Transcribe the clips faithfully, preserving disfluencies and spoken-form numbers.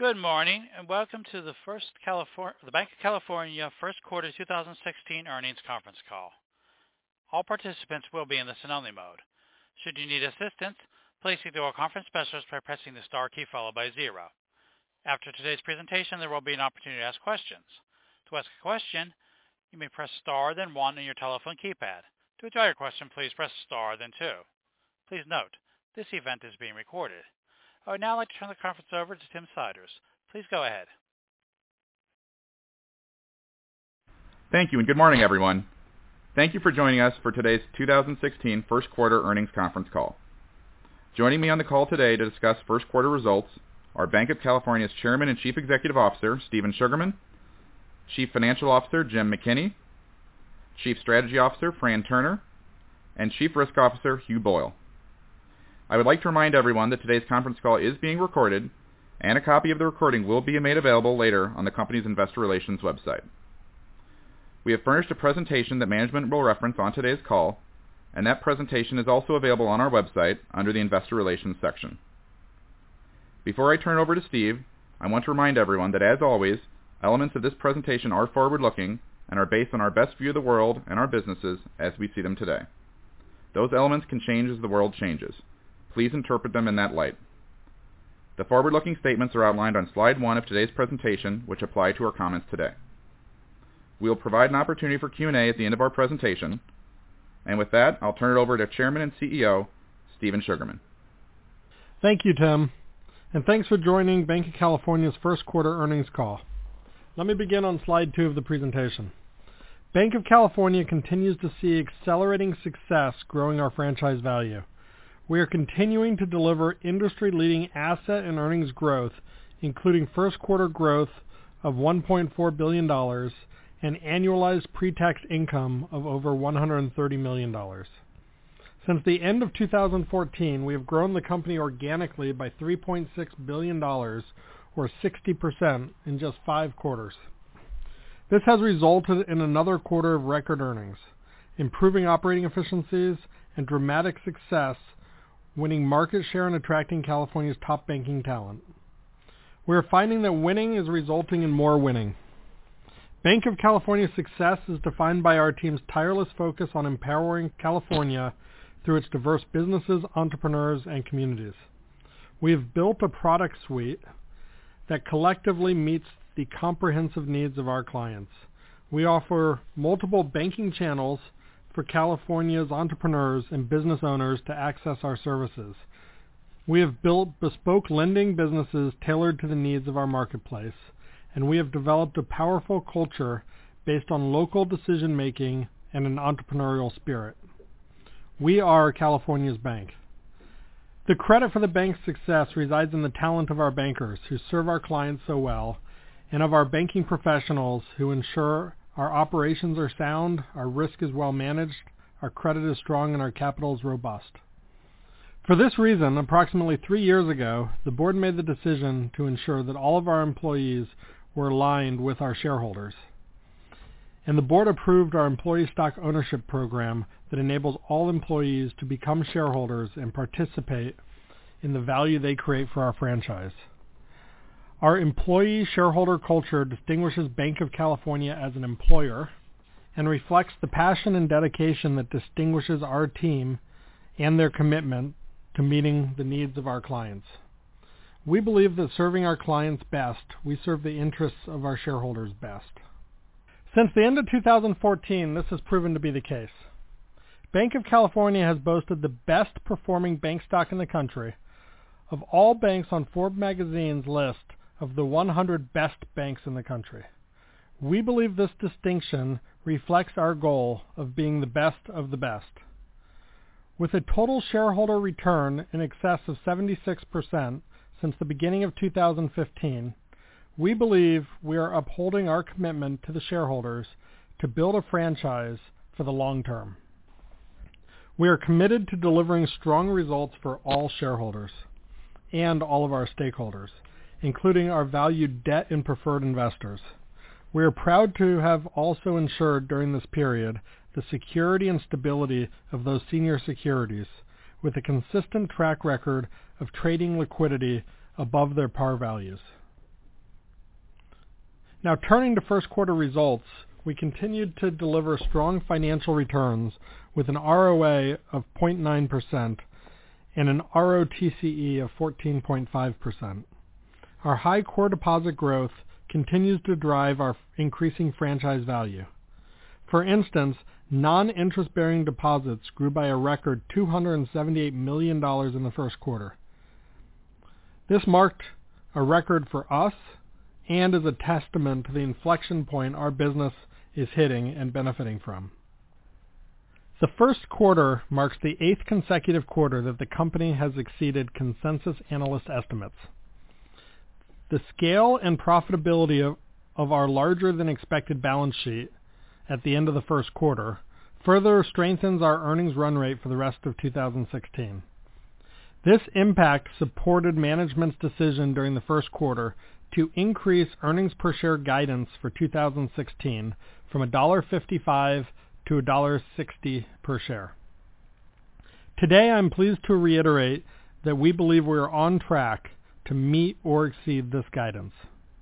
Good morning, and welcome to the first California, the Banc of California first quarter two thousand sixteen earnings conference call. All participants will be in listen-only mode. Should you need assistance, please signal a conference specialist by pressing the star key followed by zero. After today's presentation, there will be an opportunity to ask questions. To ask a question, you may press star then one on your telephone keypad. To withdraw your question, please press star then two. Please note, this event is being recorded. I would now like to turn the conference over to Tim Siders. Please go ahead. Thank you, and good morning, everyone. Thank you for joining us for today's two thousand sixteen first quarter earnings conference call. Joining me on the call today to discuss first quarter results are Banc of California's Chairman and Chief Executive Officer, Stephen Sugarman, Chief Financial Officer, Jim McKinney, Chief Strategy Officer, Fran Turner, and Chief Risk Officer, Hugh Boyle. I would like to remind everyone that today's conference call is being recorded, and a copy of the recording will be made available later on the company's investor relations website. We have furnished a presentation that management will reference on today's call, and that presentation is also available on our website under the investor relations section. Before I turn it over to Steve, I want to remind everyone that, as always, elements of this presentation are forward-looking and are based on our best view of the world and our businesses as we see them today. Those elements can change as the world changes. Please interpret them in that light. The forward-looking statements are outlined on slide one of today's presentation, which apply to our comments today. We will provide an opportunity for Q and A at the end of our presentation. And with that, I'll turn it over to Chairman and C E O, Stephen Sugarman. Thank you, Tim, and thanks for joining Banc of California's first quarter earnings call. Let me begin on slide two of the presentation. Banc of California continues to see accelerating success growing our franchise value. We are continuing to deliver industry-leading asset and earnings growth, including first quarter growth of one point four billion dollars and annualized pre-tax income of over one hundred thirty million dollars. Since the end of two thousand fourteen, we have grown the company organically by three point six billion dollars, or sixty percent, in just five quarters. This has resulted in another quarter of record earnings, improving operating efficiencies, and dramatic success winning market share and attracting California's top banking talent. We are finding that winning is resulting in more winning. Banc of California's success is defined by our team's tireless focus on empowering California through its diverse businesses, entrepreneurs, and communities. We have built a product suite that collectively meets the comprehensive needs of our clients. We offer multiple banking channels for California's entrepreneurs and business owners to access our services. We have built bespoke lending businesses tailored to the needs of our marketplace, and we have developed a powerful culture based on local decision-making and an entrepreneurial spirit. We are California's bank. The credit for the bank's success resides in the talent of our bankers who serve our clients so well, and of our banking professionals who ensure our operations are sound, our risk is well managed, our credit is strong, and our capital is robust. For this reason, approximately three years ago, the board made the decision to ensure that all of our employees were aligned with our shareholders. And the board approved our employee stock ownership program that enables all employees to become shareholders and participate in the value they create for our franchise. Our employee shareholder culture distinguishes Banc of California as an employer and reflects the passion and dedication that distinguishes our team and their commitment to meeting the needs of our clients. We believe that serving our clients best, we serve the interests of our shareholders best. Since the end of two thousand fourteen, this has proven to be the case. Banc of California has boasted the best performing bank stock in the country. Of all banks on Forbes magazine's list of the one hundred best banks in the country. We believe this distinction reflects our goal of being the best of the best. With a total shareholder return in excess of seventy-six percent since the beginning of two thousand fifteen, we believe we are upholding our commitment to the shareholders to build a franchise for the long term. We are committed to delivering strong results for all shareholders and all of our stakeholders, including our valued debt and preferred investors. We are proud to have also ensured during this period the security and stability of those senior securities with a consistent track record of trading liquidity above their par values. Now turning to first quarter results, we continued to deliver strong financial returns with an R O A of zero point nine percent and an R O T C E of fourteen point five percent. Our high core deposit growth continues to drive our increasing franchise value. For instance, non-interest-bearing deposits grew by a record two hundred seventy-eight million dollars in the first quarter. This marked a record for us and is a testament to the inflection point our business is hitting and benefiting from. The first quarter marks the eighth consecutive quarter that the company has exceeded consensus analyst estimates. The scale and profitability of, of our larger-than-expected balance sheet at the end of the first quarter further strengthens our earnings run rate for the rest of two thousand sixteen. This impact supported management's decision during the first quarter to increase earnings per share guidance for two thousand sixteen from one dollar fifty-five to one dollar sixty per share. Today, I'm pleased to reiterate that we believe we are on track to meet or exceed this guidance.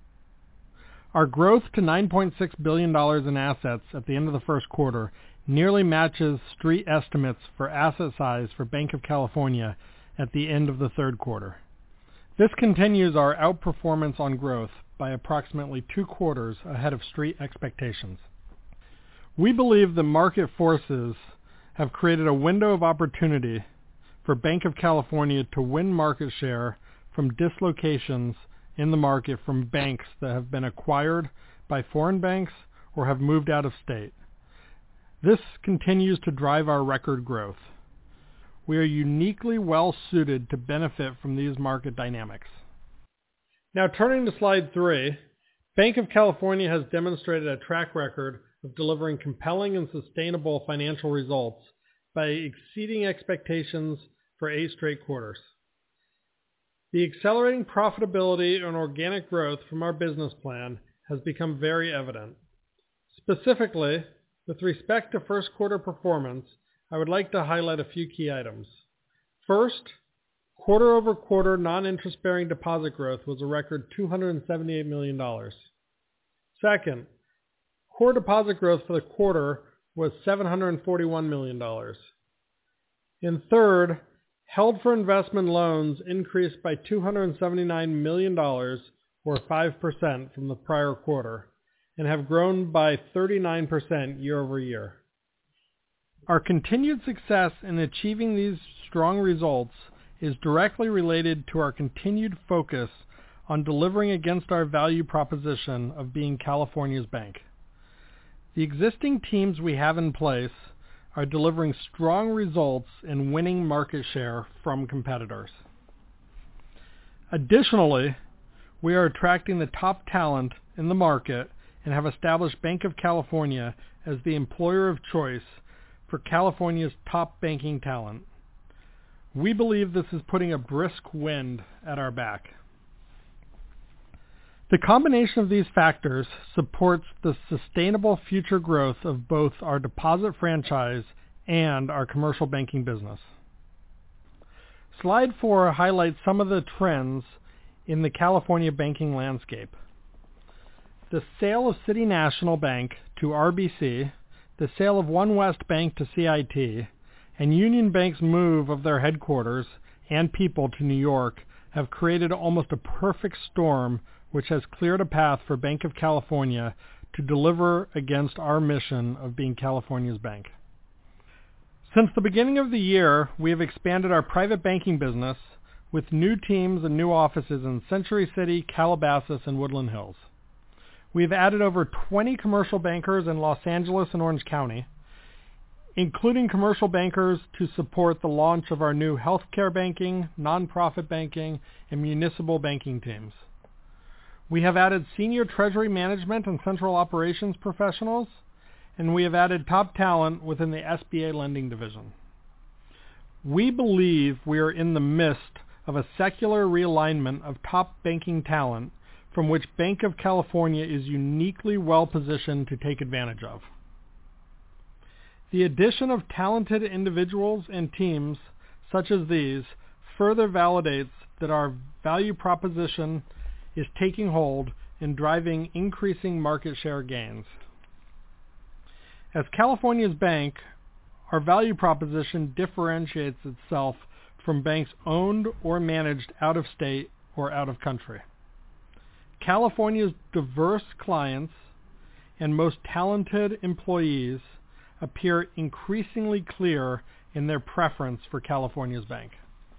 Our growth to nine point six billion dollars in assets at the end of the first quarter nearly matches street estimates for asset size for Banc of California at the end of the third quarter. This continues our outperformance on growth by approximately two quarters ahead of street expectations. We believe the market forces have created a window of opportunity for Banc of California to win market share from dislocations in the market from banks that have been acquired by foreign banks or have moved out of state. This continues to drive our record growth. We are uniquely well suited to benefit from these market dynamics. Now turning to slide three, Banc of California has demonstrated a track record of delivering compelling and sustainable financial results by exceeding expectations for eight straight quarters. The accelerating profitability and organic growth from our business plan has become very evident. Specifically, with respect to first quarter performance, I would like to highlight a few key items. First, quarter-over-quarter non-interest-bearing deposit growth was a record two hundred seventy-eight million dollars. Second, core deposit growth for the quarter was seven hundred forty-one million dollars. And third, held for investment loans increased by two hundred seventy-nine million dollars or five percent from the prior quarter and have grown by thirty-nine percent year over year. Our continued success in achieving these strong results is directly related to our continued focus on delivering against our value proposition of being California's bank. The existing teams we have in place are delivering strong results in winning market share from competitors. Additionally, we are attracting the top talent in the market and have established Banc of California as the employer of choice for California's top banking talent. We believe this is putting a brisk wind at our back. The combination of these factors supports the sustainable future growth of both our deposit franchise and our commercial banking business. Slide four highlights some of the trends in the California banking landscape. The sale of City National Bank to R B C, the sale of OneWest Bank to C I T, and Union Bank's move of their headquarters and people to New York have created almost a perfect storm which has cleared a path for Banc of California to deliver against our mission of being California's bank. Since the beginning of the year, we have expanded our private banking business with new teams and new offices in Century City, Calabasas, and Woodland Hills. We have added over twenty commercial bankers in Los Angeles and Orange County, including commercial bankers to support the launch of our new healthcare banking, nonprofit banking, and municipal banking teams. We have added senior treasury management and central operations professionals, and we have added top talent within the S B A lending division. We believe we are in the midst of a secular realignment of top banking talent from which Banc of California is uniquely well positioned to take advantage of. The addition of talented individuals and teams such as these further validates that our value proposition is taking hold in driving increasing market share gains. As California's bank, our value proposition differentiates itself from banks owned or managed out of state or out of country. California's diverse clients and most talented employees appear increasingly clear in their preference for California's bank.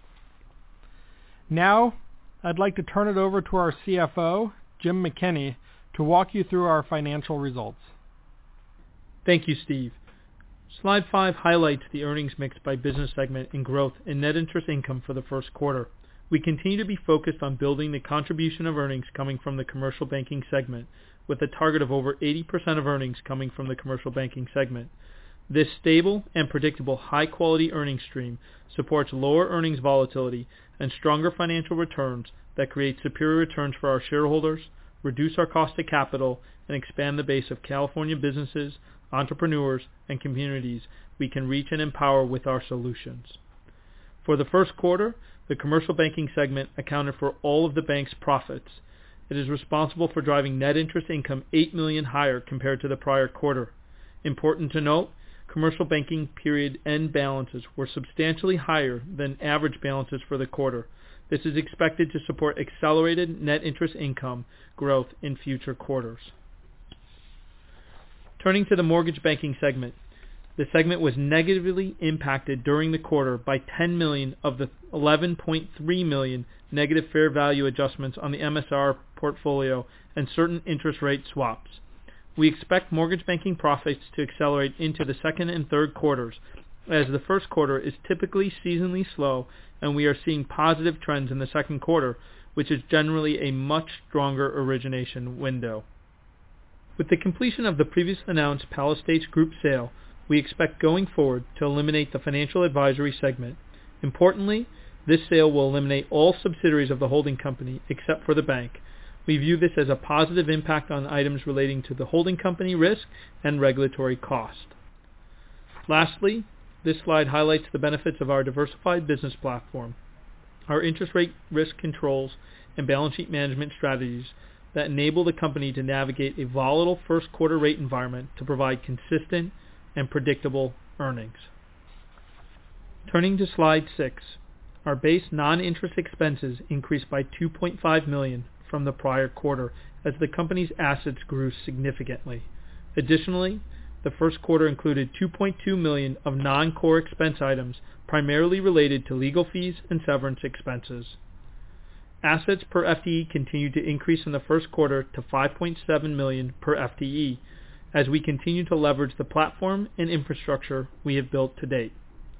Now, I'd like to turn it over to our C F O, Jim McKinney, to walk you through our financial results. Thank you, Steve. Slide five highlights the earnings mix by business segment and growth in net interest income for the first quarter. We continue to be focused on building the contribution of earnings coming from the commercial banking segment, with a target of over eighty percent of earnings coming from the commercial banking segment. This stable and predictable high-quality earnings stream supports lower earnings volatility and stronger financial returns that create superior returns for our shareholders, reduce our cost of capital, and expand the base of California businesses, entrepreneurs, and communities we can reach and empower with our solutions. For the first quarter, the commercial banking segment accounted for all of the bank's profits. It is responsible for driving net interest income eight million dollars higher compared to the prior quarter. Important to note, commercial banking period end balances were substantially higher than average balances for the quarter. This is expected to support accelerated net interest income growth in future quarters. Turning to the mortgage banking segment, the segment was negatively impacted during the quarter by ten million dollars of the eleven point three million dollars negative fair value adjustments on the M S R portfolio and certain interest rate swaps. We expect mortgage banking profits to accelerate into the second and third quarters, as the first quarter is typically seasonally slow, and we are seeing positive trends in the second quarter, which is generally a much stronger origination window. With the completion of the previously announced Palisades Group sale, we expect going forward to eliminate the financial advisory segment. Importantly, this sale will eliminate all subsidiaries of the holding company except for the bank. We view this as a positive impact on items relating to the holding company risk and regulatory cost. Lastly, this slide highlights the benefits of our diversified business platform, our interest rate risk controls, and balance sheet management strategies that enable the company to navigate a volatile first quarter rate environment to provide consistent and predictable earnings. Turning to slide six, our base non-interest expenses increased by two point five million dollars from the prior quarter as the company's assets grew significantly. Additionally, the first quarter included two point two million dollars of non-core expense items primarily related to legal fees and severance expenses. Assets per F T E continued to increase in the first quarter to five point seven million dollars per F T E as we continue to leverage the platform and infrastructure we have built to date.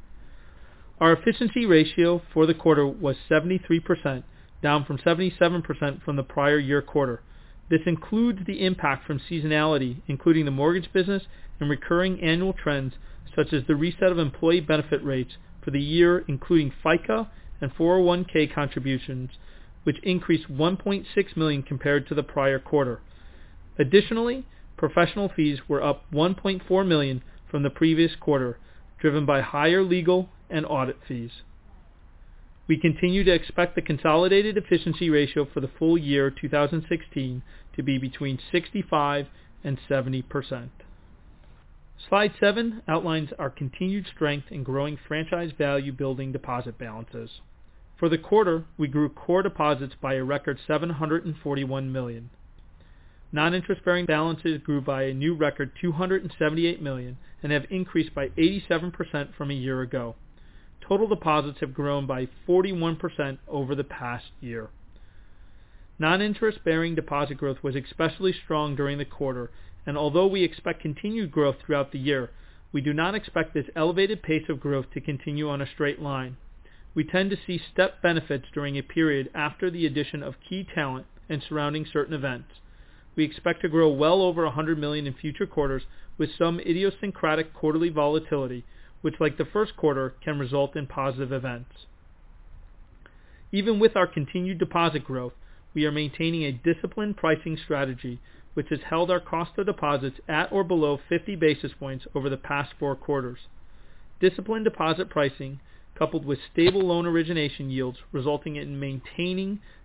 Our efficiency ratio for the quarter was seventy-three percent, down from seventy-seven percent from the prior year quarter. This includes the impact from seasonality, including the mortgage business and recurring annual trends such as the reset of employee benefit rates for the year, including FICA and four oh one k contributions, which increased one point six million dollars compared to the prior quarter. Additionally, professional fees were up one point four million dollars from the previous quarter, driven by higher legal and audit fees. We continue to expect the consolidated efficiency ratio for the full year two thousand sixteen to be between sixty-five and seventy percent. Slide seven outlines our continued strength in growing franchise value building deposit balances. For the quarter, we grew core deposits by a record seven hundred forty-one million dollars. Non-interest-bearing balances grew by a new record two hundred seventy-eight million dollars and have increased by eighty-seven percent from a year ago. Total deposits have grown by forty-one percent over the past year. Non-interest-bearing deposit growth was especially strong during the quarter, and although we expect continued growth throughout the year, we do not expect this elevated pace of growth to continue on a straight line. We tend to see step benefits during a period after the addition of key talent and surrounding certain events. We expect to grow well over one hundred million dollars in future quarters with some idiosyncratic quarterly volatility, which, like the first quarter, can result in positive events. Even with our continued deposit growth, we are maintaining a disciplined pricing strategy, which has held our cost of deposits at or below fifty basis points over the past four quarters. Disciplined deposit pricing, coupled with stable loan origination yields, resulting in maintaining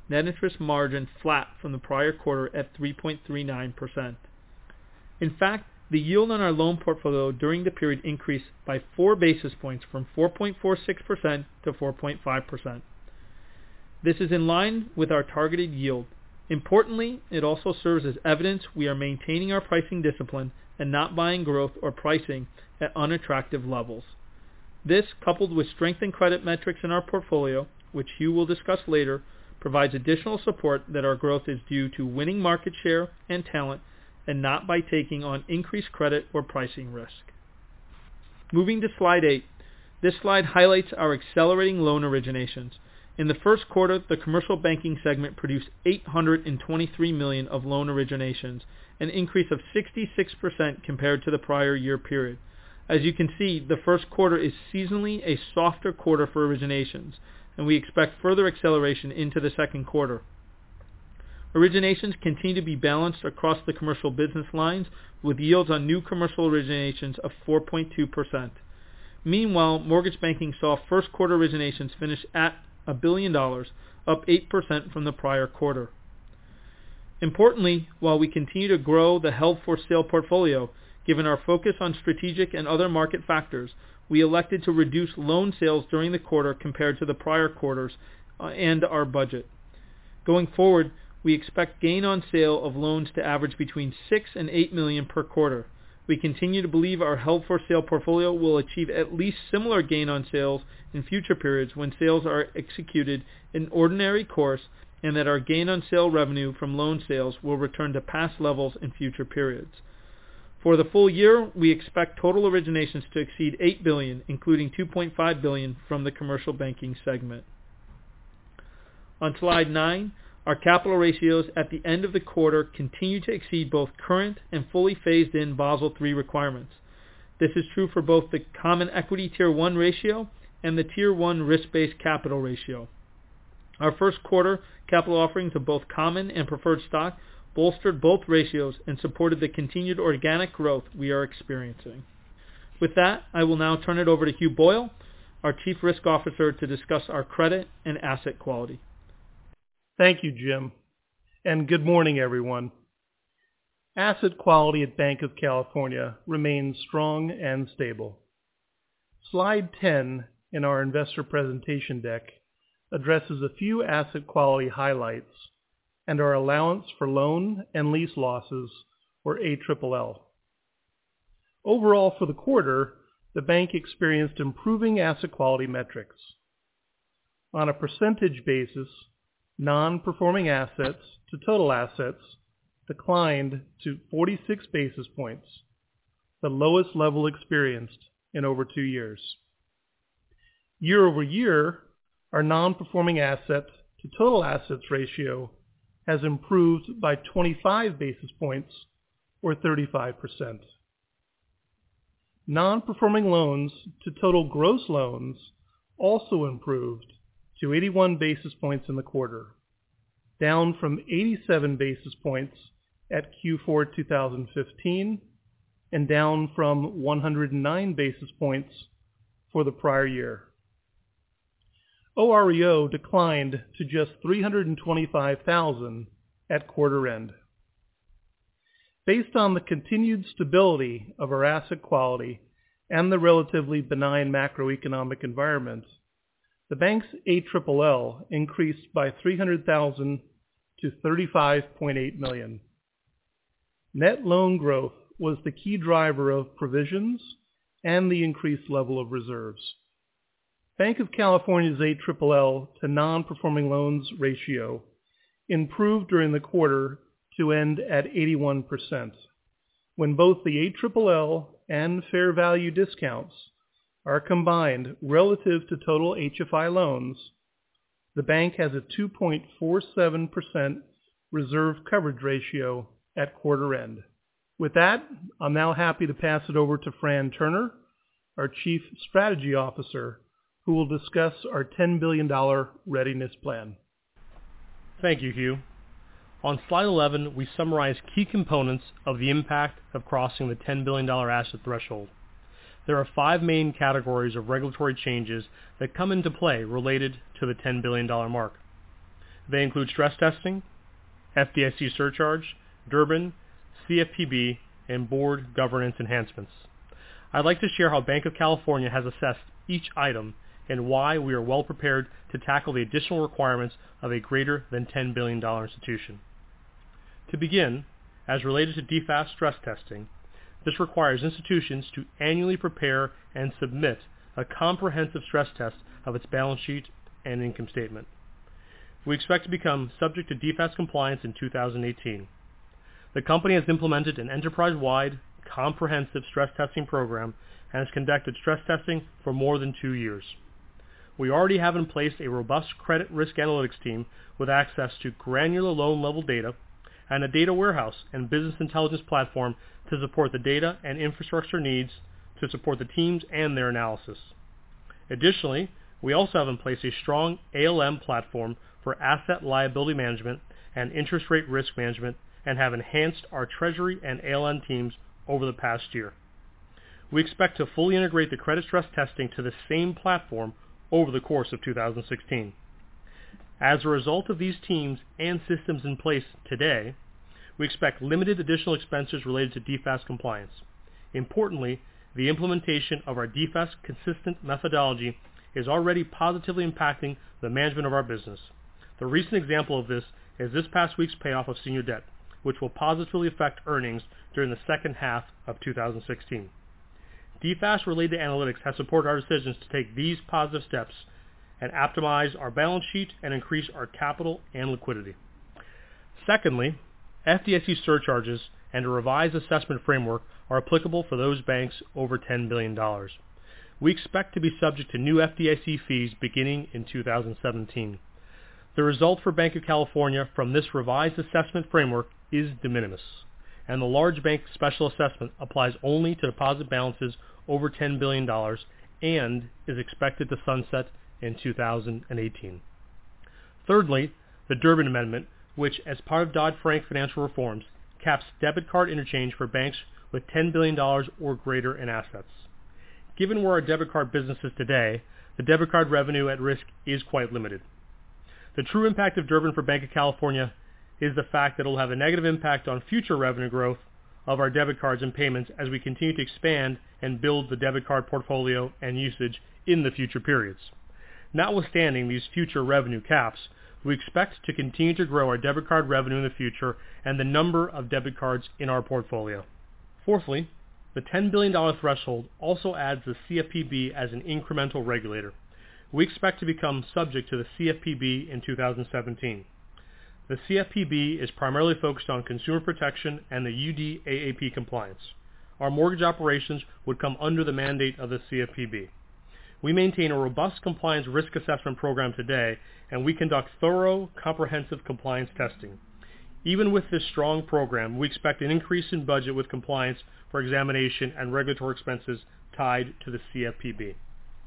net interest margin flat from the prior quarter at three point three nine percent. In fact, the yield on our loan portfolio during the period increased by four basis points from four point four six percent to four point five percent. This is in line with our targeted yield. Importantly, it also serves as evidence we are maintaining our pricing discipline and not buying growth or pricing at unattractive levels. This, coupled with strengthened credit metrics in our portfolio, which Hugh will discuss later, provides additional support that our growth is due to winning market share and talent and not by taking on increased credit or pricing risk. Moving to slide eight, this slide highlights our accelerating loan originations. In the first quarter, the commercial banking segment produced eight hundred twenty-three million dollars of loan originations, an increase of sixty-six percent compared to the prior year period. As you can see, the first quarter is seasonally a softer quarter for originations, and we expect further acceleration into the second quarter. Originations continue to be balanced across the commercial business lines, with yields on new commercial originations of four point two percent. Meanwhile, mortgage banking saw first quarter originations finish at a billion dollars, up eight percent from the prior quarter. Importantly, while we continue to grow the held-for-sale portfolio, given our focus on strategic and other market factors, we elected to reduce loan sales during the quarter compared to the prior quarters uh, and our budget. Going forward, we expect gain on sale of loans to average between six and eight million per quarter. We continue to believe our held-for-sale portfolio will achieve at least similar gain on sales in future periods when sales are executed in ordinary course, and that our gain on sale revenue from loan sales will return to past levels in future periods. For the full year, we expect total originations to exceed eight billion dollars, including two point five billion dollars from the commercial banking segment. On slide nine, our capital ratios at the end of the quarter continue to exceed both current and fully phased-in Basel three requirements. This is true for both the Common Equity Tier one ratio and the Tier one risk-based capital ratio. Our first quarter capital offerings of both common and preferred stock bolstered both ratios and supported the continued organic growth we are experiencing. With that, I will now turn it over to Hugh Boyle, our Chief Risk Officer, to discuss our credit and asset quality. Thank you, Jim, and good morning, everyone. Asset quality at Banc of California remains strong and stable. Slide ten in our investor presentation deck addresses a few asset quality highlights and our allowance for loan and lease losses, or A L L. Overall, for the quarter, the bank experienced improving asset quality metrics. On a percentage basis, non-performing assets to total assets declined to forty-six basis points, the lowest level experienced in over two years. Year over year, our non-performing asset to total assets ratio has improved by twenty-five basis points, or thirty-five percent. Non-performing loans to total gross loans also improved to eighty-one basis points in the quarter, down from eighty-seven basis points at Q four two thousand fifteen and down from one hundred nine basis points for the prior year. O R E O declined to just three hundred twenty-five thousand at quarter end. Based on the continued stability of our asset quality and the relatively benign macroeconomic environment, the bank's A L L increased by three hundred thousand to thirty-five point eight million. Net loan growth was the key driver of provisions and the increased level of reserves. Banc of California's A L L to non-performing loans ratio improved during the quarter to end at eighty-one percent, when both the A L L and fair value discounts are combined relative to total H F I loans. The bank has a two point four seven percent reserve coverage ratio at quarter end. With that, I'm now happy to pass it over to Fran Turner, our Chief Strategy Officer, who will discuss our ten billion dollars readiness plan. Thank you, Hugh. On slide eleven, we summarize key components of the impact of crossing the ten billion dollars asset threshold. There are five main categories of regulatory changes that come into play related to the ten billion dollars mark. They include stress testing, F D I C surcharge, Durbin, C F P B, and board governance enhancements. I'd like to share how Banc of California has assessed each item and why we are well prepared to tackle the additional requirements of a greater than ten billion dollars institution. To begin, as related to D F A S stress testing, this requires institutions to annually prepare and submit a comprehensive stress test of its balance sheet and income statement. We expect to become subject to D F A S compliance in two thousand eighteen. The company has implemented an enterprise-wide, comprehensive stress testing program and has conducted stress testing for more than two years. We already have in place a robust credit risk analytics team with access to granular loan level data and a data warehouse and business intelligence platform to support the data and infrastructure needs to support the teams and their analysis. Additionally, we also have in place a strong A L M platform for asset liability management and interest rate risk management and have enhanced our treasury and A L M teams over the past year. We expect to fully integrate the credit stress testing to the same platform over the course of two thousand sixteen. As a result of these teams and systems in place today, we expect limited additional expenses related to D F A S compliance. Importantly, the implementation of our D F A S consistent methodology is already positively impacting the management of our business. The recent example of this is this past week's payoff of senior debt, which will positively affect earnings during the second half of two thousand sixteen. D F A S-related analytics has supported our decisions to take these positive steps and optimize our balance sheet and increase our capital and liquidity. Secondly, F D I C surcharges and a revised assessment framework are applicable for those banks over ten billion dollars. We expect to be subject to new F D I C fees beginning in two thousand seventeen. The result for Banc of California from this revised assessment framework is de minimis, and the large bank special assessment applies only to deposit balances over ten billion dollars and is expected to sunset in two thousand eighteen. Thirdly, the Durbin Amendment, which as part of Dodd-Frank financial reforms, caps debit card interchange for banks with ten billion dollars or greater in assets. Given where our debit card business is today, the debit card revenue at risk is quite limited. The true impact of Durbin for Banc of California is the fact that it will have a negative impact on future revenue growth of our debit cards and payments as we continue to expand and build the debit card portfolio and usage in the future periods. Notwithstanding these future revenue caps, we expect to continue to grow our debit card revenue in the future and the number of debit cards in our portfolio. Fourthly, the ten billion dollars threshold also adds the C F P B as an incremental regulator. We expect to become subject to the C F P B in two thousand seventeen. The C F P B is primarily focused on consumer protection and the U D A A P compliance. Our mortgage operations would come under the mandate of the C F P B. We maintain a robust compliance risk assessment program today, and we conduct thorough, comprehensive compliance testing. Even with this strong program, we expect an increase in budget with compliance for examination and regulatory expenses tied to the C F P B.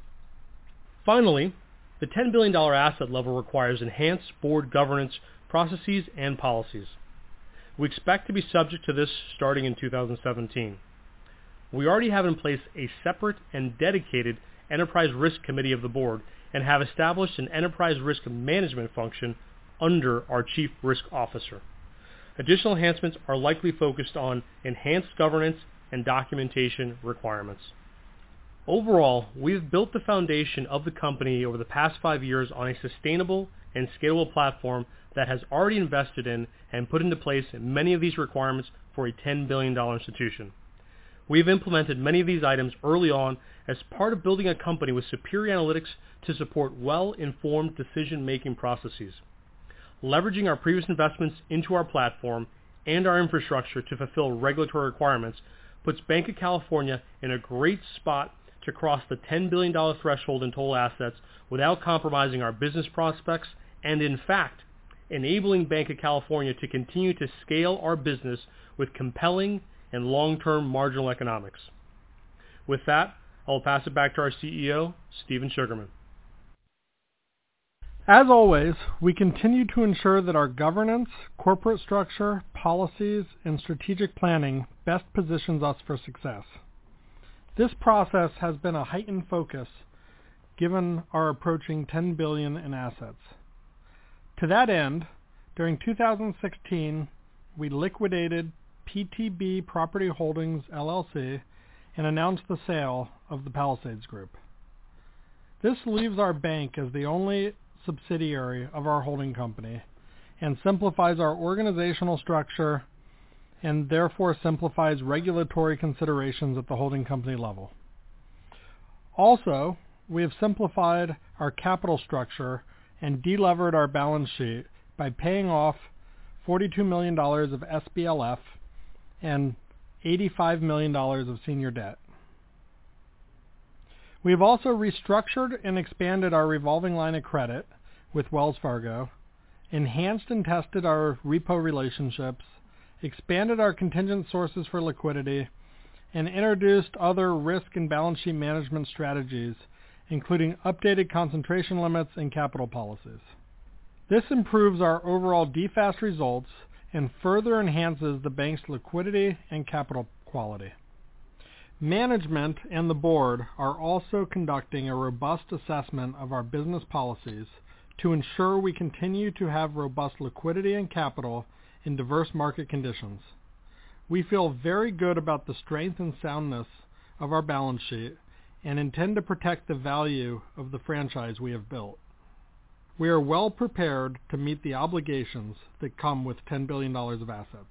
Finally, the ten billion dollars asset level requires enhanced board governance processes and policies. We expect to be subject to this starting in two thousand seventeen. We already have in place a separate and dedicated Enterprise Risk Committee of the board and have established an Enterprise Risk Management function under our Chief Risk Officer. Additional enhancements are likely focused on enhanced governance and documentation requirements. Overall, we've built the foundation of the company over the past five years on a sustainable and scalable platform that has already invested in and put into place many of these requirements for a ten billion dollars institution. We've implemented many of these items early on as part of building a company with superior analytics to support well-informed decision-making processes. Leveraging our previous investments into our platform and our infrastructure to fulfill regulatory requirements puts Banc of California in a great spot to cross the ten billion dollars threshold in total assets without compromising our business prospects and, in fact, enabling Banc of California to continue to scale our business with compelling and long-term marginal economics. With that, I'll pass it back to our C E O, Steven Sugarman. As always, we continue to ensure that our governance, corporate structure, policies, and strategic planning best positions us for success. This process has been a heightened focus given our approaching ten billion dollars in assets. To that end, during two thousand sixteen, we liquidated P T B Property Holdings, L L C, and announced the sale of the Palisades Group. This leaves our bank as the only subsidiary of our holding company and simplifies our organizational structure and therefore simplifies regulatory considerations at the holding company level. Also, we have simplified our capital structure and delevered our balance sheet by paying off forty-two million dollars of S B L F and eighty-five million dollars of senior debt. We have also restructured and expanded our revolving line of credit with Wells Fargo, enhanced and tested our repo relationships, expanded our contingent sources for liquidity, and introduced other risk and balance sheet management strategies, including updated concentration limits and capital policies. This improves our overall D F A S T results and further enhances the bank's liquidity and capital quality. Management and the board are also conducting a robust assessment of our business policies to ensure we continue to have robust liquidity and capital in diverse market conditions. We feel very good about the strength and soundness of our balance sheet and intend to protect the value of the franchise we have built. We are well prepared to meet the obligations that come with ten billion dollars of assets.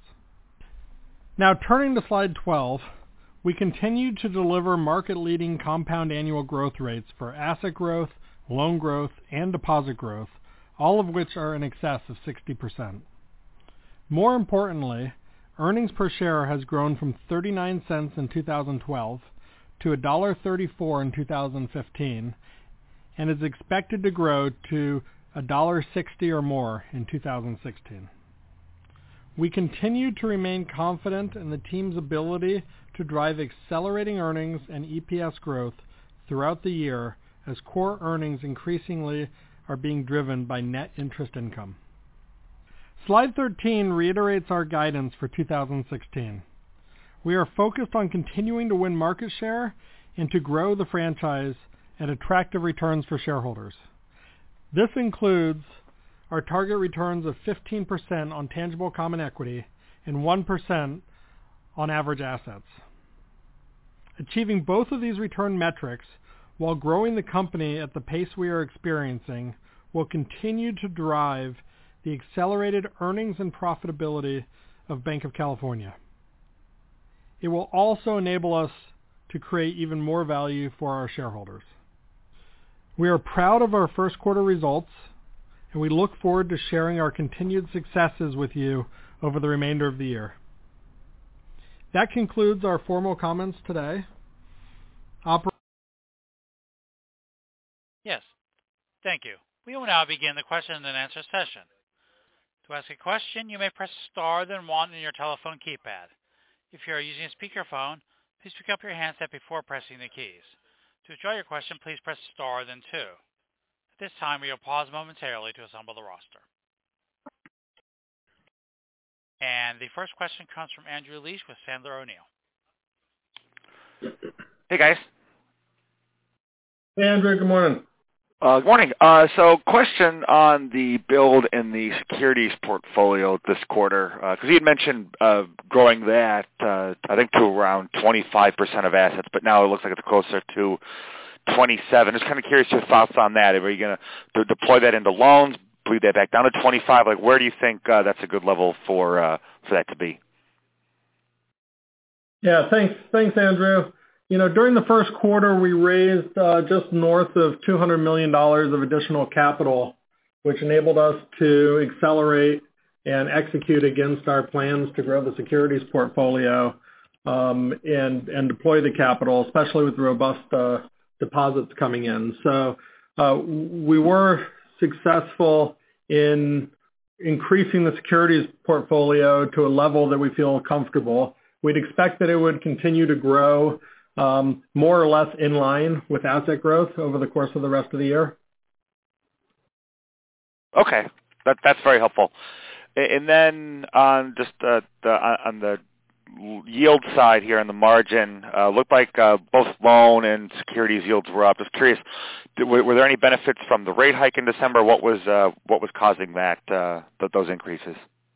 Now turning to slide twelve, we continue to deliver market-leading compound annual growth rates for asset growth, loan growth, and deposit growth, all of which are in excess of sixty percent. More importantly, earnings per share has grown from thirty-nine cents in two thousand twelve to one dollar and thirty-four cents in two thousand fifteen and is expected to grow to one dollar and sixty cents or more in two thousand sixteen. We continue to remain confident in the team's ability to drive accelerating earnings and E P S growth throughout the year as core earnings increasingly are being driven by net interest income. Slide thirteen reiterates our guidance for two thousand sixteen. We are focused on continuing to win market share and to grow the franchise at attractive returns for shareholders. This includes our target returns of fifteen percent on tangible common equity and one percent on average assets. Achieving both of these return metrics while growing the company at the pace we are experiencing will continue to drive the accelerated earnings and profitability of Banc of California. It will also enable us to create even more value for our shareholders. We are proud of our first quarter results, and we look forward to sharing our continued successes with you over the remainder of the year. That concludes our formal comments today. Oper- Yes, thank you. We will now begin the question and answer session. To ask a question, you may press star then one on your telephone keypad. If you are using a speakerphone, please pick up your handset before pressing the keys. To withdraw your question, please press star then two. At this time, we will pause momentarily to assemble the roster. And the first question comes from Andrew Liesch with Sandler O'Neill. Hey, guys. Hey, Andrew. Good morning. Uh, good morning. Uh, so question on the build in the securities portfolio this quarter, because uh, you had mentioned uh, growing that, uh, I think, to around twenty-five percent of assets, but now it looks like it's closer to twenty-seven. Just kind of curious your thoughts on that. Are you going to deploy that into loans, bleed that back down to twenty-five? Like, where do you think uh, that's a good level for uh, for that to be? Yeah, thanks, thanks, Andrew. You know, during the first quarter, we raised uh, just north of two hundred million dollars of additional capital, which enabled us to accelerate and execute against our plans to grow the securities portfolio um, and, and deploy the capital, especially with robust uh, deposits coming in. So uh, we were successful in increasing the securities portfolio to a level that we feel comfortable. We'd expect that it would continue to grow Um, more or less in line with asset growth over the course of the rest of the year. Okay, that, that's very helpful. And then on just uh, the on the yield side here on the margin, uh, looked like uh, both loan and securities yields were up. Just curious, did, were, were there any benefits from the rate hike in December? What was uh, what was causing that uh, th- those increases?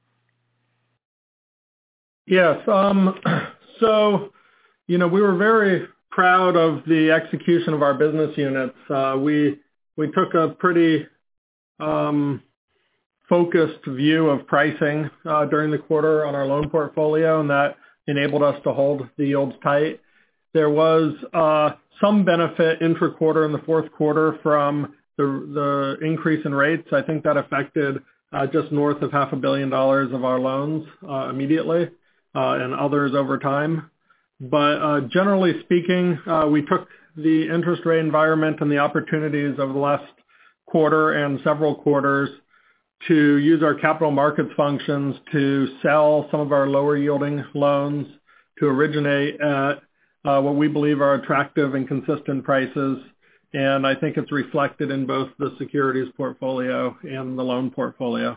Yes. Um, so, you know, we were very proud of the execution of our business units. Uh, we we took a pretty um, focused view of pricing uh, during the quarter on our loan portfolio, and that enabled us to hold the yields tight. There was uh, some benefit intra-quarter in the fourth quarter from the, the increase in rates. I think that affected uh, just north of half a billion dollars of our loans uh, immediately uh, and others over time. But uh, generally speaking, uh, we took the interest rate environment and the opportunities over the last quarter and several quarters to use our capital markets functions to sell some of our lower yielding loans, to originate at uh, what we believe are attractive and consistent prices. And I think it's reflected in both the securities portfolio and the loan portfolio.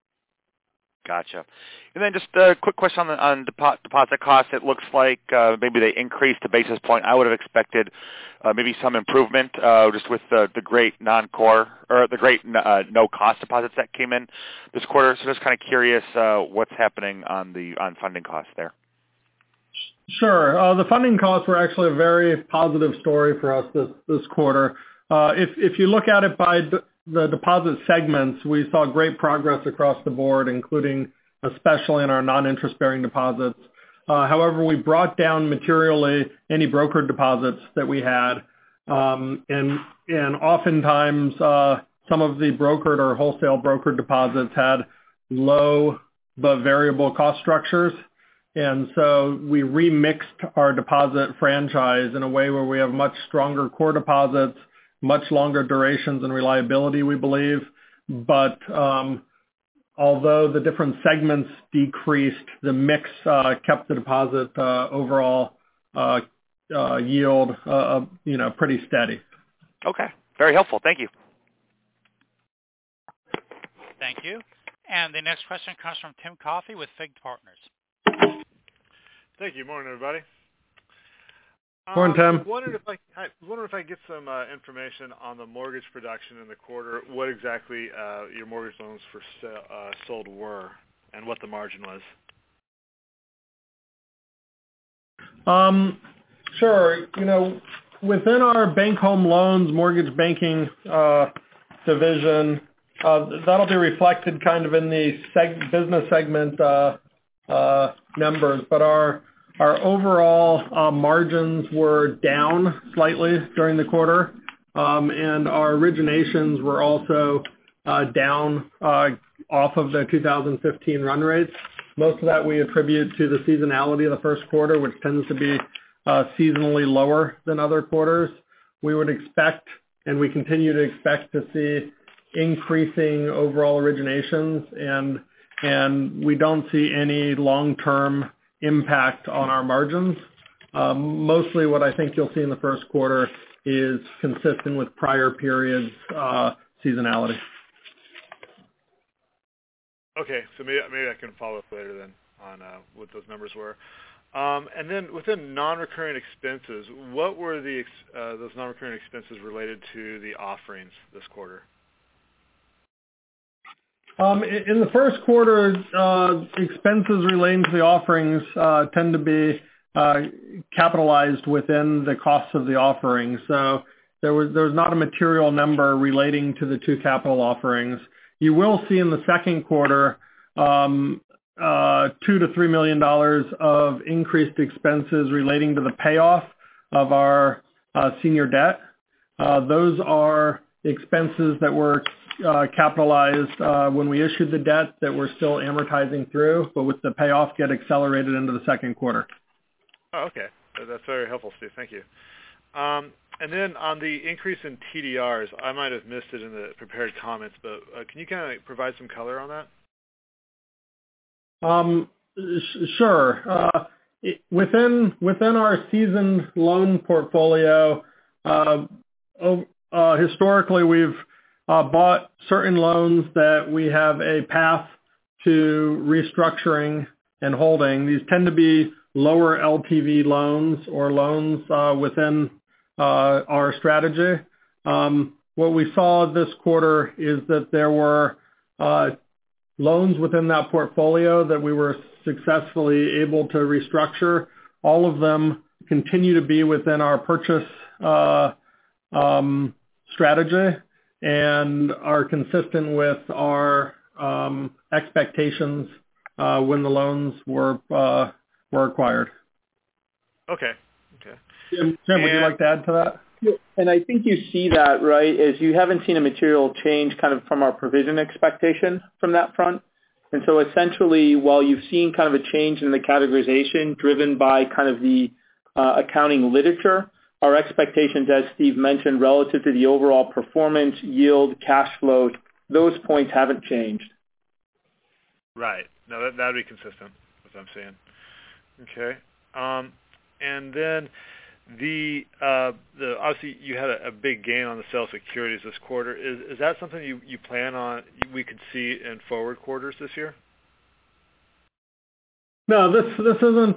Gotcha. And then just a quick question on, the, on depo- deposit costs. It looks like uh, maybe they increased a basis point. I would have expected uh, maybe some improvement uh, just with the, the great non-core or the great uh, no-cost deposits that came in this quarter. So just kind of curious uh, what's happening on the on funding costs there. Sure. Uh, the funding costs were actually a very positive story for us this, this quarter. Uh, if, if you look at it by d- the deposit segments, we saw great progress across the board, including especially in our non-interest-bearing deposits. Uh, however, we brought down materially any brokered deposits that we had, um, and and oftentimes uh, some of the brokered or wholesale brokered deposits had low but variable cost structures. And so we remixed our deposit franchise in a way where we have much stronger core deposits, much longer durations and reliability, we believe. But um, although the different segments decreased, the mix uh, kept the deposit uh, overall uh, uh, yield, uh, you know, pretty steady. Okay. Very helpful. Thank you. Thank you. And the next question comes from Tim Coffey with Fig Partners. Thank you. Morning, everybody. Morning, Tim. Um, wondered if I, I wondered if I could get some uh, information on the mortgage production in the quarter. What exactly uh, your mortgage loans for sale, uh, sold were, and what the margin was. Um, sure. You know, within our bank home loans mortgage banking uh, division, uh, that'll be reflected kind of in the seg- business segment uh, uh, numbers, but our Our overall uh, margins were down slightly during the quarter, um, and our originations were also uh, down uh, off of the two thousand fifteen run rates. Most of that we attribute to the seasonality of the first quarter, which tends to be uh, seasonally lower than other quarters. We would expect, and we continue to expect, to see increasing overall originations, and and we don't see any long-term impact on our margins. Um, mostly what I think you'll see in the first quarter is consistent with prior periods uh, seasonality. Okay, so maybe, maybe I can follow up later then on uh, what those numbers were. Um, and then within non-recurring expenses, what were the ex- uh, those non-recurring expenses related to the offerings this quarter? Um, in the first quarter, uh, expenses relating to the offerings uh, tend to be uh, capitalized within the costs of the offerings. So there was there was not a material number relating to the two capital offerings. You will see in the second quarter um, uh, two to three million dollars of increased expenses relating to the payoff of our uh, senior debt. Uh, those are expenses that were Uh, capitalized uh, when we issued the debt that we're still amortizing through, but with the payoff get accelerated into the second quarter. Oh, okay. That's very helpful, Steve. Thank you. Um, and then on the increase in T D Rs, I might have missed it in the prepared comments, but uh, can you kind of provide some color on that? Um, sh- sure. Uh, it, within within our seasoned loan portfolio, uh, uh, historically we've Uh, bought certain loans that we have a path to restructuring and holding. These tend to be lower L T V loans or loans uh, within uh, our strategy. Um, what we saw this quarter is that there were uh, loans within that portfolio that we were successfully able to restructure. All of them continue to be within our purchase uh, um, strategy and are consistent with our um, expectations uh, when the loans were uh, were acquired. Okay. Okay. Jim, Jim would you like to add to that? And I think you see that, right, is you haven't seen a material change kind of from our provision expectation from that front. And so essentially, while you've seen kind of a change in the categorization driven by kind of the uh, accounting literature, our expectations, as Steve mentioned, relative to the overall performance, yield, cash flow, those points haven't changed. Right. No, that that would be consistent with what I'm saying. Okay. Um, and then the uh, the obviously you had a, a big gain on the sale of securities this quarter. Is is that something you, you plan on we could see in forward quarters this year? No, this this isn't.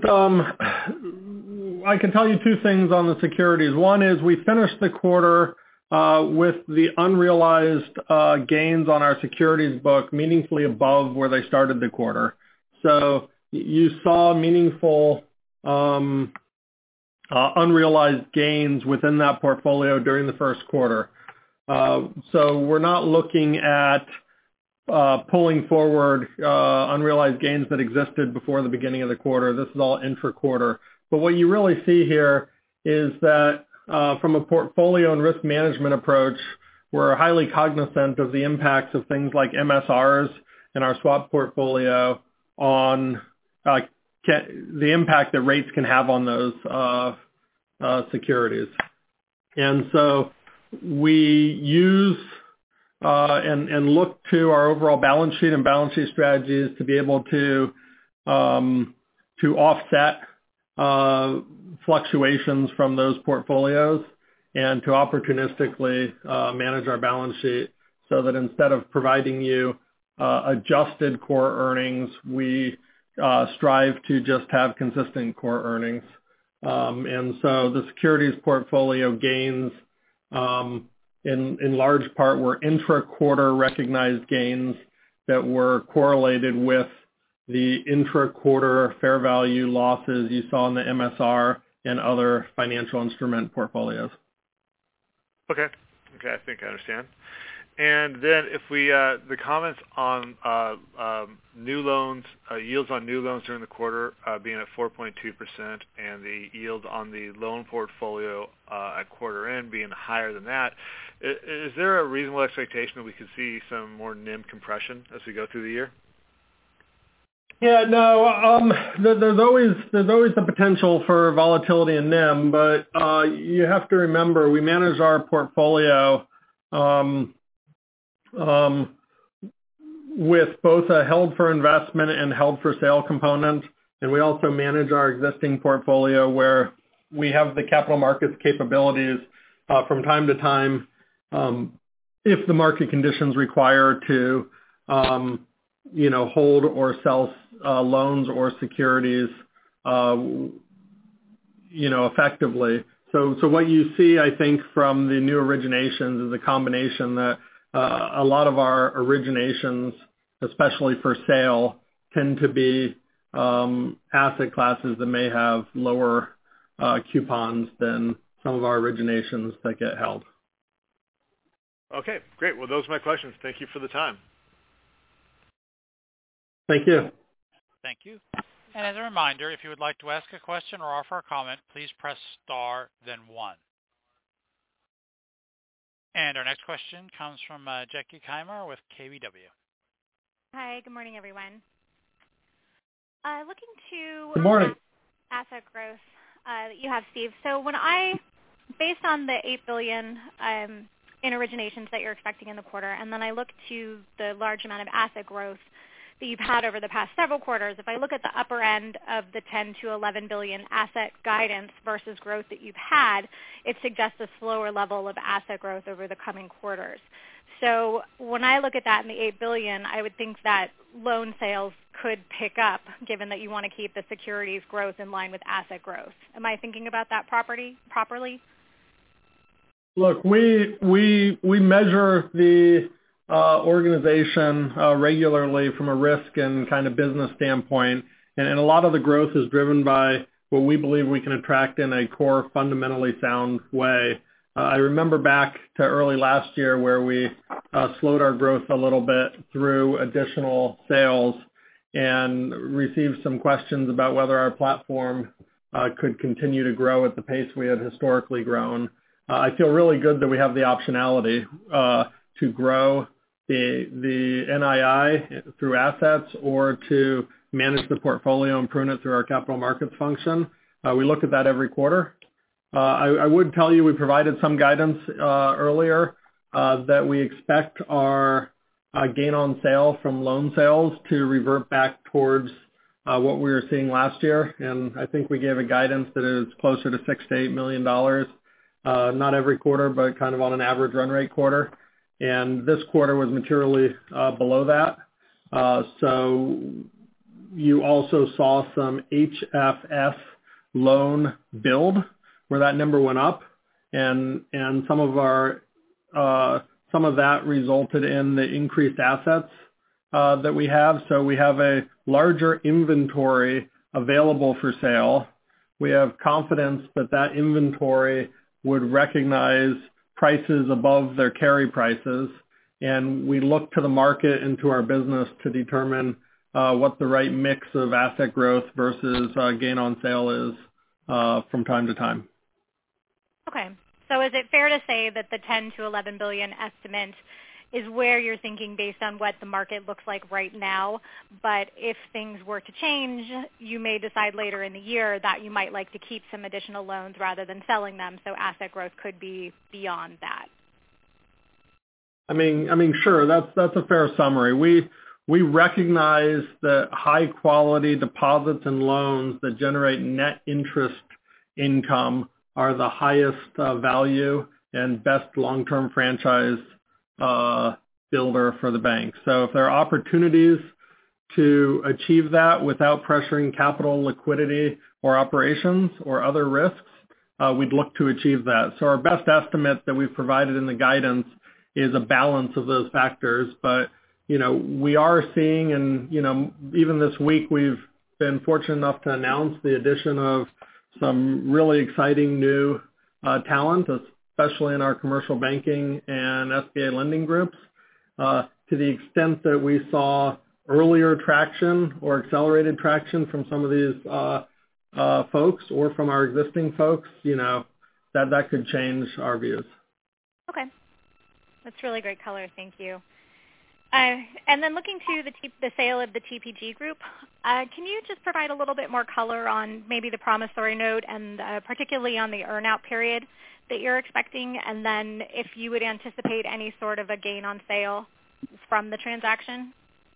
Um, I can tell you two things on the securities. One is we finished the quarter uh, with the unrealized uh, gains on our securities book meaningfully above where they started the quarter. So you saw meaningful um, uh, unrealized gains within that portfolio during the first quarter. Uh, so we're not looking at uh, pulling forward uh, unrealized gains that existed before the beginning of the quarter. This is all intra-quarter. But what you really see here is that uh, from a portfolio and risk management approach, we're highly cognizant of the impacts of things like M S Rs and our swap portfolio on uh, can, the impact that rates can have on those uh, uh, securities. And so we use uh, and, and look to our overall balance sheet and balance sheet strategies to be able to um, to offset uh, fluctuations from those portfolios and to opportunistically uh, manage our balance sheet so that instead of providing you uh, adjusted core earnings, we uh, strive to just have consistent core earnings. Um, and so the securities portfolio gains um, in, in large part were intra-quarter recognized gains that were correlated with the intra-quarter fair value losses you saw in the M S R and other financial instrument portfolios. Okay. Okay, I think I understand. And then if we, uh, the comments on uh, um, new loans, uh, yields on new loans during the quarter uh, being at four point two percent and the yield on the loan portfolio uh, at quarter end being higher than that, is, is there a reasonable expectation that we could see some more N I M compression as we go through the year? Yeah, no, um, there's always there's always the potential for volatility in N I M, but uh, you have to remember we manage our portfolio um, um, with both a held for investment and held for sale component, and we also manage our existing portfolio where we have the capital markets capabilities uh, from time to time um, if the market conditions require to um, you know, hold or sell uh, loans or securities, uh, you know, effectively. So, so what you see, I think, from the new originations is a combination that uh, a lot of our originations, especially for sale, tend to be um, asset classes that may have lower uh, coupons than some of our originations that get held. Okay, great. Well, those are my questions. Thank you for the time. Thank you. Thank you. And as a reminder, if you would like to ask a question or offer a comment, please press star, then one. And our next question comes from uh, Jackie Keimer with K B W. Hi, good morning, everyone. Uh, looking to good morning. asset growth uh, that you have, Steve. So when I, based on the eight billion dollars um, in originations that you're expecting in the quarter, and then I look to the large amount of asset growth that you've had over the past several quarters, if I look at the upper end of the ten to eleven billion asset guidance versus growth that you've had, it suggests a slower level of asset growth over the coming quarters. So when I look at that in the eight billion dollars, I would think that loan sales could pick up, given that you want to keep the securities growth in line with asset growth. Am I thinking about that property properly? Look, we we we measure the uh, organization uh, regularly from a risk and kind of business standpoint, and, and a lot of the growth is driven by what we believe we can attract in a core, fundamentally sound way. Uh, I remember back to early last year where we uh, slowed our growth a little bit through additional sales and received some questions about whether our platform uh, could continue to grow at the pace we had historically grown. Uh, I feel really good that we have the optionality uh, to grow the the N I I through assets or to manage the portfolio and prune it through our capital markets function. Uh, we look at that every quarter. Uh, I, I would tell you we provided some guidance uh, earlier uh, that we expect our uh, gain on sale from loan sales to revert back towards uh, what we were seeing last year, and I think we gave a guidance that is closer to six to eight million dollars. Uh, not every quarter, but kind of on an average run rate quarter. And this quarter was materially uh, below that. Uh, so you also saw some H F S loan build where that number went up, and and some of our uh, some of that resulted in the increased assets uh, that we have. So we have a larger inventory available for sale. We have confidence that that inventory would recognize prices above their carry prices, and we look to the market and to our business to determine uh, what the right mix of asset growth versus uh, gain on sale is uh, from time to time. Okay. So is it fair to say that the ten to eleven billion estimate is where you're thinking based on what the market looks like right now, but if things were to change, you may decide later in the year that you might like to keep some additional loans rather than selling them, so asset growth could be beyond that? I mean, I mean, sure, that's that's a fair summary. We we recognize that high quality deposits and loans that generate net interest income are the highest uh, value and best long-term franchise uh, builder for the bank. So if there are opportunities to achieve that without pressuring capital, liquidity, or operations or other risks, uh, we'd look to achieve that. So our best estimate that we've provided in the guidance is a balance of those factors. But, you know, we are seeing, and, you know, even this week we've been fortunate enough to announce the addition of some really exciting new uh, talent, especially in our commercial banking and S B A lending groups. Uh, to the extent that we saw earlier traction or accelerated traction from some of these uh, uh, folks or from our existing folks, you know, that, that could change our views. Okay. That's really great color. Thank you. Uh, and then looking to the, T- the sale of the T P G group, uh, can you just provide a little bit more color on maybe the promissory note and uh, particularly on the earnout period that you're expecting, and then if you would anticipate any sort of a gain on sale from the transaction?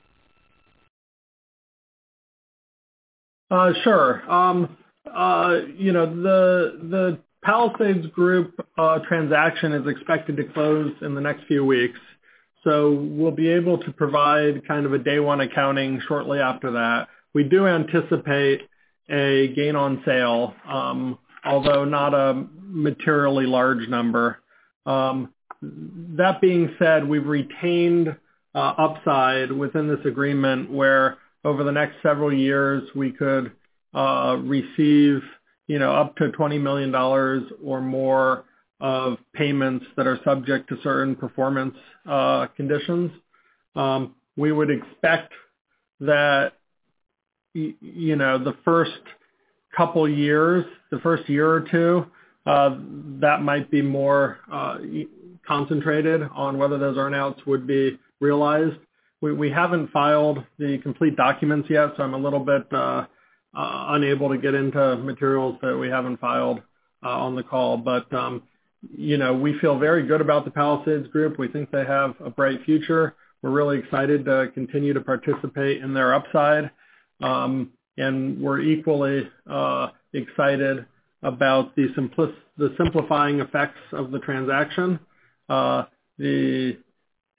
Uh, sure. Um, uh, you know, the the Palisades Group uh, transaction is expected to close in the next few weeks. So we'll be able to provide kind of a day one accounting shortly after that. We do anticipate a gain on sale, um, although not a materially large number. Um, that being said, we've retained uh, upside within this agreement where over the next several years we could uh, receive, you know, up to twenty million dollars or more of payments that are subject to certain performance uh, conditions. Um, we would expect that, y- you know, the first couple years, the first year or two, uh, that might be more uh, concentrated on whether those earnouts would be realized. We, we haven't filed the complete documents yet, so I'm a little bit uh, uh, unable to get into materials that we haven't filed uh, on the call. But um, you know, we feel very good about the Palisades Group. We think they have a bright future. We're really excited to continue to participate in their upside. Um, and we're equally uh, excited about the, simpli- the simplifying effects of the transaction. Uh, the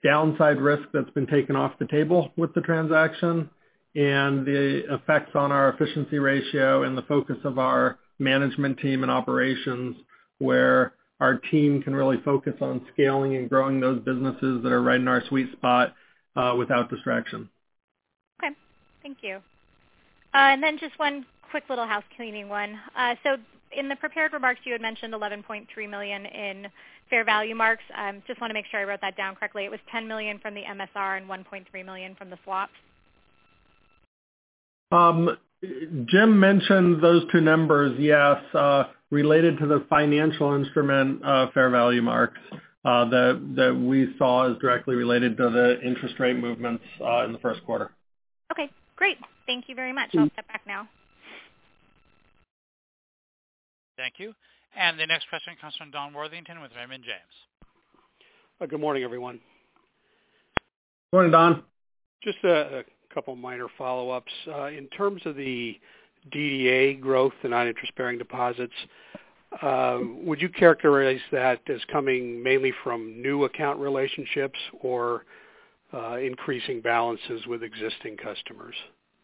downside risk that's been taken off the table with the transaction, and the effects on our efficiency ratio and the focus of our management team and operations, where our team can really focus on scaling and growing those businesses that are right in our sweet spot uh, without distraction. Okay, thank you. Uh, and then just one quick little housecleaning one. Uh, so in the prepared remarks, you had mentioned eleven point three million dollars in fair value marks. Um, just want to make sure I wrote that down correctly. It was ten million dollars from the M S R and one point three million dollars from the swaps. Um, Jim mentioned those two numbers, yes, uh, related to the financial instrument uh, fair value marks uh, that that we saw is directly related to the interest rate movements uh, in the first quarter. Okay, great. Thank you very much. I'll step back now. Thank you. And the next question comes from Don Worthington with Raymond James. Uh, good morning, everyone. Morning, Don. Just a, a couple minor follow-ups. Uh, in terms of the D D A growth, the non-interest-bearing deposits, uh, would you characterize that as coming mainly from new account relationships or uh, increasing balances with existing customers?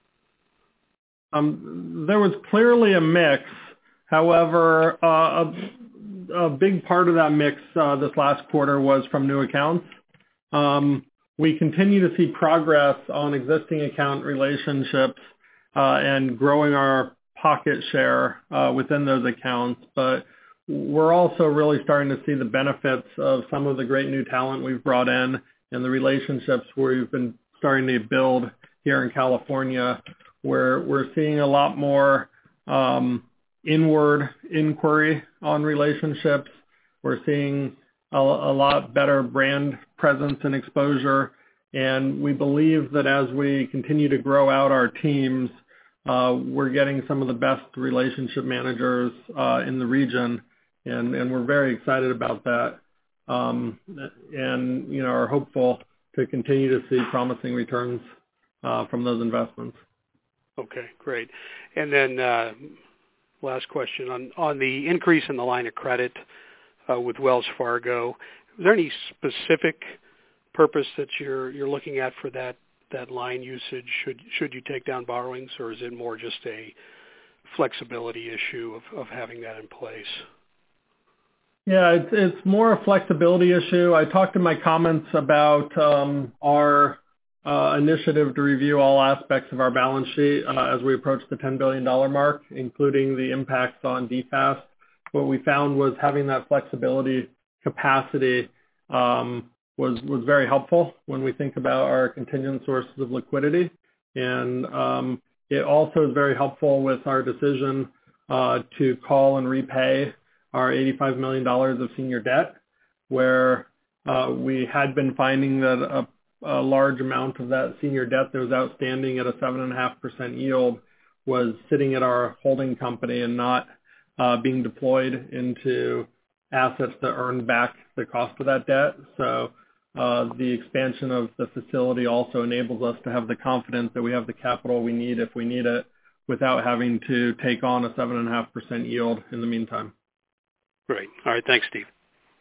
Um, there was clearly a mix. However, uh, a, a big part of that mix uh, this last quarter was from new accounts. Um, we continue to see progress on existing account relationships uh, and growing our pocket share uh, within those accounts, but we're also really starting to see the benefits of some of the great new talent we've brought in and the relationships we've been starting to build here in California, where we're seeing a lot more um, inward inquiry on relationships. We're seeing a, a lot better brand presence and exposure, and we believe that as we continue to grow out our teams, uh, we're getting some of the best relationship managers uh, in the region, and, and we're very excited about that, um, and you know are hopeful to continue to see promising returns uh, from those investments. Okay, great. And then uh, last question on on the increase in the line of credit uh, with Wells Fargo. Is there any specific purpose that you're you're looking at for that that line usage? Should should you take down borrowings, or is it more just a flexibility issue of, of having that in place? Yeah, it's it's more a flexibility issue. I talked in my comments about um, our uh, initiative to review all aspects of our balance sheet uh, as we approach the ten billion dollars mark, including the impacts on D FAST. What we found was having that flexibility capacity um, was was very helpful when we think about our contingent sources of liquidity, and um, it also is very helpful with our decision uh, to call and repay our eighty-five million dollars of senior debt, where uh, we had been finding that a, a large amount of that senior debt that was outstanding at a seven point five percent yield was sitting at our holding company and not uh, being deployed into assets that earned back the cost of that debt. So uh, the expansion of the facility also enables us to have the confidence that we have the capital we need if we need it without having to take on a seven point five percent yield in the meantime. Great. All right. Thanks, Steve.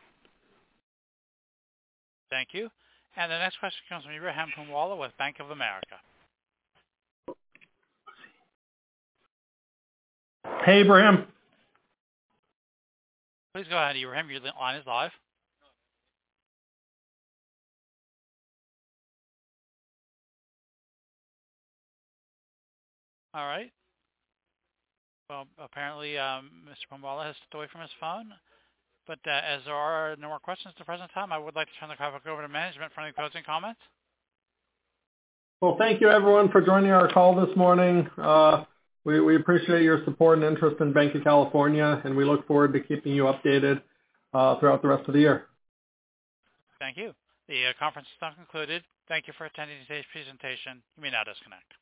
Thank you. And the next question comes from Ebrahim Poonawala with Bank of America. Hey, Ebrahim. Please go ahead, Ebrahim. Your line is live. All right. Well, apparently um, Mister Poonawala has stepped away from his phone. But uh, as there are no more questions at the present time, I would like to turn the call back over to management for any closing comments. Well, thank you, everyone, for joining our call this morning. Uh, we, we appreciate your support and interest in Banc of California, and we look forward to keeping you updated uh, throughout the rest of the year. Thank you. The uh, conference is now concluded. Thank you for attending today's presentation. You may now disconnect.